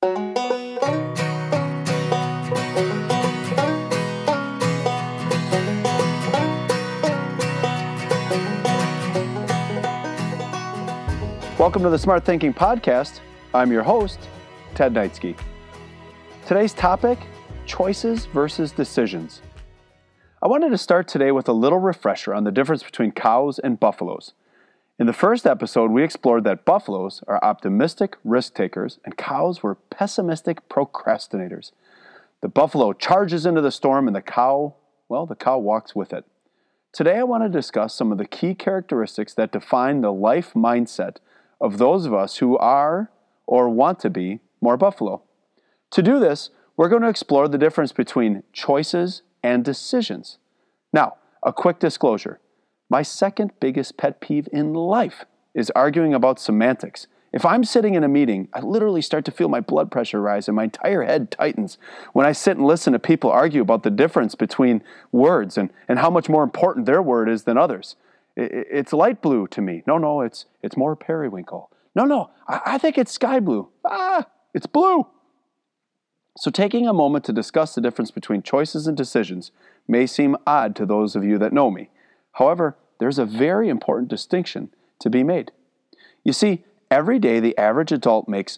Welcome to the Smart Thinking Podcast. I'm your host, Ted Knightsky. Today's topic, choices versus decisions. I wanted to start today with a little refresher on the difference between cows and buffaloes. In the first episode, we explored that buffaloes are optimistic risk takers and cows were pessimistic procrastinators. The buffalo charges into the storm and the cow walks with it. Today, I want to discuss some of the key characteristics that define the life mindset of those of us who are or want to be more buffalo. To do this, we're going to explore the difference between choices and decisions. Now, a quick disclosure. My second biggest pet peeve in life is arguing about semantics. If I'm sitting in a meeting, I literally start to feel my blood pressure rise and my entire head tightens when I sit and listen to people argue about the difference between words and how much more important their word is than others. It's light blue to me. No, it's more periwinkle. No, I think it's sky blue. It's blue. So taking a moment to discuss the difference between choices and decisions may seem odd to those of you that know me. However, there's a very important distinction to be made. You see, every day the average adult makes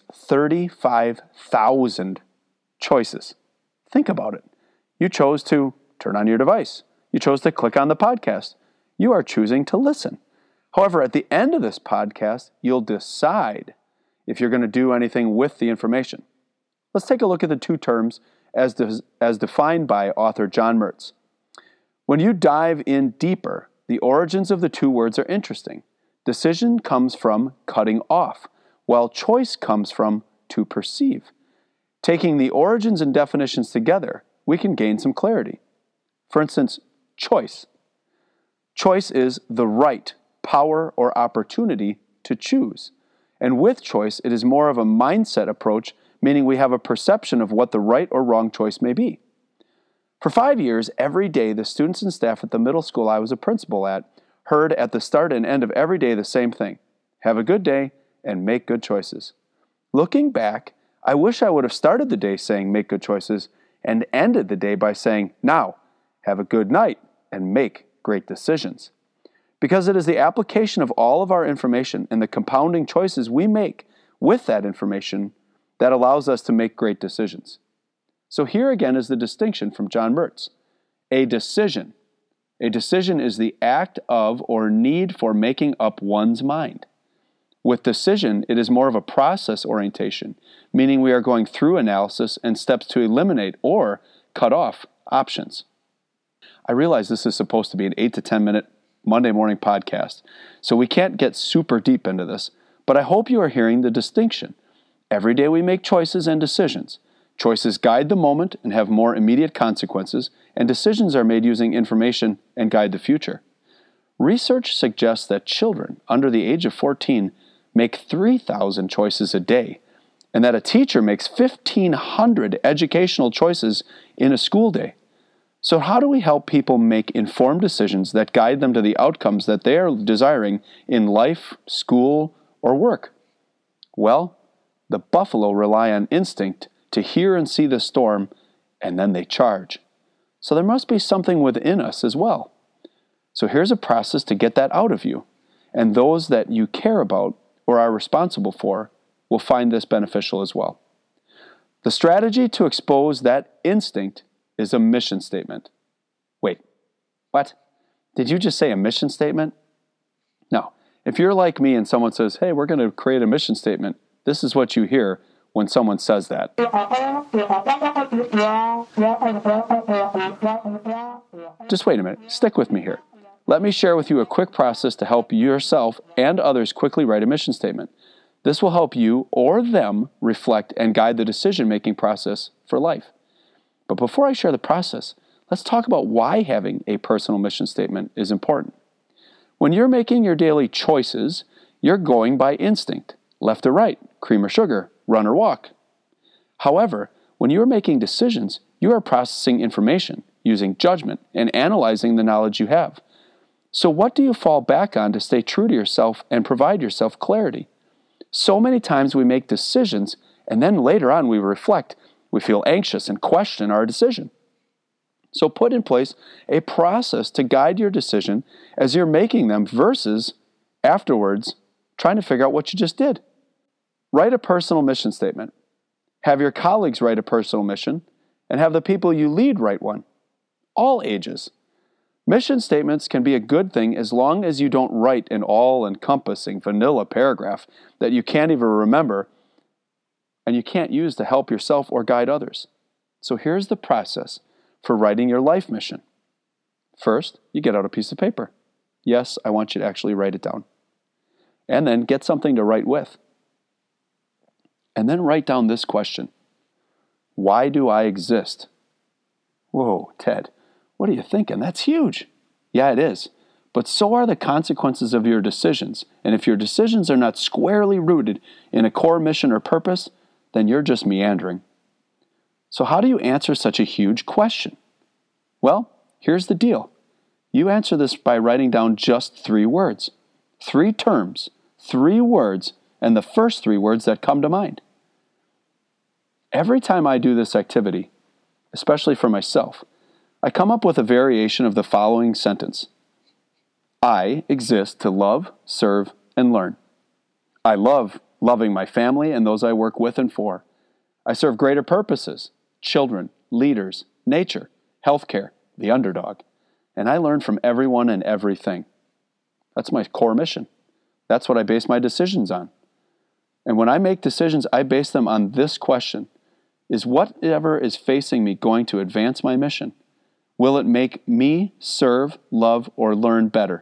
35,000 choices. Think about it. You chose to turn on your device. You chose to click on the podcast. You are choosing to listen. However, at the end of this podcast, you'll decide if you're going to do anything with the information. Let's take a look at the two terms as defined by author John Mertz. When you dive in deeper, the origins of the two words are interesting. Decision comes from cutting off, while choice comes from to perceive. Taking the origins and definitions together, we can gain some clarity. For instance, choice. Choice is the right, power, or opportunity to choose. And with choice, it is more of a mindset approach, meaning we have a perception of what the right or wrong choice may be. For 5 years, every day, the students and staff at the middle school I was a principal at heard at the start and end of every day the same thing. Have a good day and make good choices. Looking back, I wish I would have started the day saying make good choices and ended the day by saying, now, have a good night and make great decisions. Because it is the application of all of our information and the compounding choices we make with that information that allows us to make great decisions. So here again is the distinction from John Mertz. A decision is the act of or need for making up one's mind. With decision, it is more of a process orientation, meaning we are going through analysis and steps to eliminate or cut off options. I realize this is supposed to be an 8 to 10 minute Monday morning podcast, so we can't get super deep into this, but I hope you are hearing the distinction. Every day we make choices and decisions. Choices guide the moment and have more immediate consequences, and decisions are made using information and guide the future. Research suggests that children under the age of 14 make 3,000 choices a day, and that a teacher makes 1,500 educational choices in a school day. So how do we help people make informed decisions that guide them to the outcomes that they are desiring in life, school, or work? Well, the buffalo rely on instinct to hear and see the storm, and then they charge. So there must be something within us as well. So here's a process to get that out of you, and those that you care about or are responsible for will find this beneficial as well. The strategy to expose that instinct is a mission statement. Wait, what? Did you just say a mission statement? No. If you're like me and someone says, hey, we're going to create a mission statement, this is what you hear when someone says that. Just wait a minute. Stick with me here. Let me share with you a quick process to help yourself and others quickly write a mission statement. This will help you or them reflect and guide the decision-making process for life. But before I share the process, let's talk about why having a personal mission statement is important. When you're making your daily choices, you're going by instinct, left or right, cream or sugar, run or walk. However, when you are making decisions, you are processing information, using judgment, and analyzing the knowledge you have. So what do you fall back on to stay true to yourself and provide yourself clarity? So many times we make decisions And then later on, we reflect, we feel anxious and question our decision. So put in place a process to guide your decision as you're making them versus afterwards trying to figure out what you just did. Write a personal mission statement. Have your colleagues write a personal mission, and have the people you lead write one. All ages. Mission statements can be a good thing as long as you don't write an all-encompassing vanilla paragraph that you can't even remember and you can't use to help yourself or guide others. So here's the process for writing your life mission. First, you get out a piece of paper. Yes, I want you to actually write it down. And then get something to write with. And then write down this question. Why do I exist? Whoa, Ted, what are you thinking? That's huge. Yeah, it is. But so are the consequences of your decisions. And if your decisions are not squarely rooted in a core mission or purpose, then you're just meandering. So how do you answer such a huge question? Well, here's the deal. You answer this by writing down just 3 words. 3 terms, 3 words, and the first 3 words that come to mind. Every time I do this activity, especially for myself, I come up with a variation of the following sentence. I exist to love, serve, and learn. I love loving my family and those I work with and for. I serve greater purposes, children, leaders, nature, healthcare, the underdog. And I learn from everyone and everything. That's my core mission. That's what I base my decisions on. And when I make decisions, I base them on this question. Is whatever is facing me going to advance my mission? Will it make me serve, love, or learn better?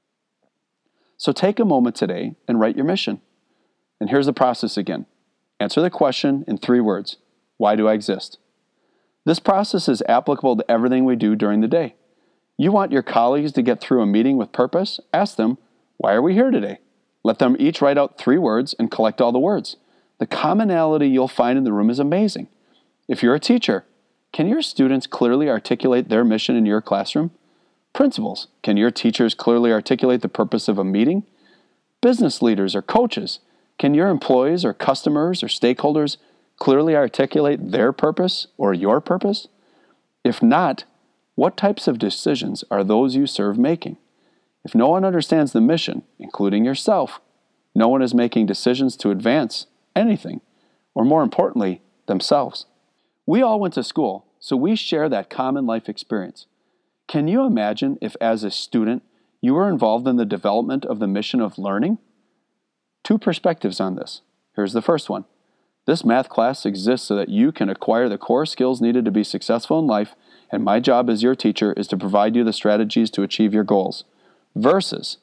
So take a moment today and write your mission. And here's the process again. Answer the question in 3 words. Why do I exist? This process is applicable to everything we do during the day. You want your colleagues to get through a meeting with purpose? Ask them, why are we here today? Let them each write out 3 words and collect all the words. The commonality you'll find in the room is amazing. If you're a teacher, can your students clearly articulate their mission in your classroom? Principals, can your teachers clearly articulate the purpose of a meeting? Business leaders or coaches, can your employees or customers or stakeholders clearly articulate their purpose or your purpose? If not, what types of decisions are those you serve making? If no one understands the mission, including yourself, no one is making decisions to advance anything, or more importantly, themselves. We all went to school, so we share that common life experience. Can you imagine if, as a student, you were involved in the development of the mission of learning? 2 perspectives on this. Here's the first one. This math class exists so that you can acquire the core skills needed to be successful in life, and my job as your teacher is to provide you the strategies to achieve your goals. Versus,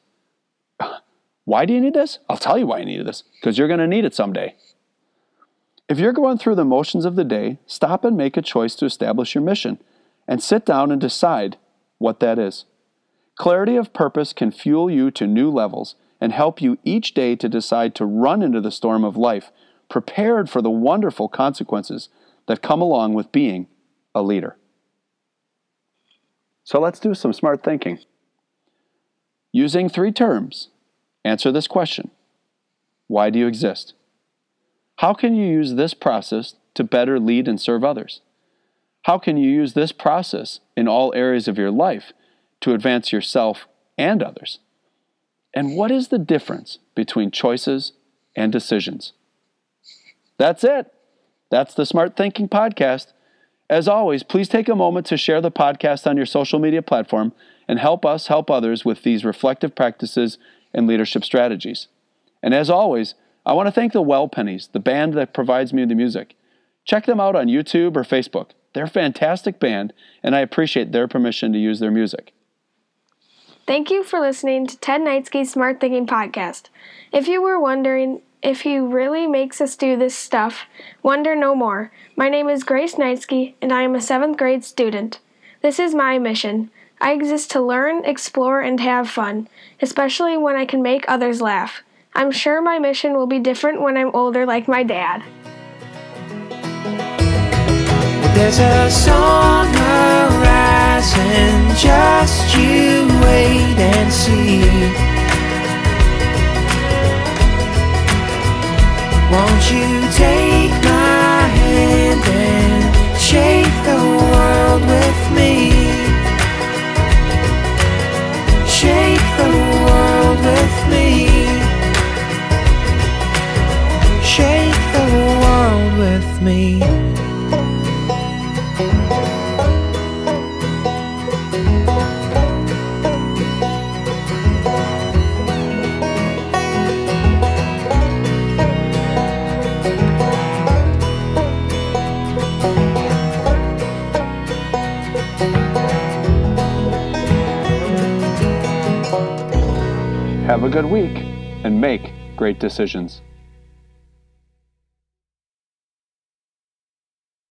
why do you need this? I'll tell you why you need this. Because you're going to need it someday. If you're going through the motions of the day, stop and make a choice to establish your mission, and sit down and decide what that is. Clarity of purpose can fuel you to new levels and help you each day to decide to run into the storm of life, prepared for the wonderful consequences that come along with being a leader. So let's do some smart thinking. Using 3 terms, answer this question. Why do you exist? How can you use this process to better lead and serve others? How can you use this process in all areas of your life to advance yourself and others? And what is the difference between choices and decisions? That's it. That's the Smart Thinking Podcast. As always, please take a moment to share the podcast on your social media platform and help us help others with these reflective practices and leadership strategies. And as always, I want to thank the Well Pennies, the band that provides me the music. Check them out on YouTube or Facebook. They're a fantastic band, and I appreciate their permission to use their music. Thank you for listening to Ted Neitzke's Smart Thinking Podcast. If you were wondering if he really makes us do this stuff, wonder no more. My name is Grace Neitzke, and I am a 7th grade student. This is my mission. I exist to learn, explore, and have fun, especially when I can make others laugh. I'm sure my mission will be different when I'm older like my dad. There's a song arising, just you wait and see. Won't you take my hand and shake the world with me? Shake the world with me. Shake the world with me. Have a good week and make great decisions.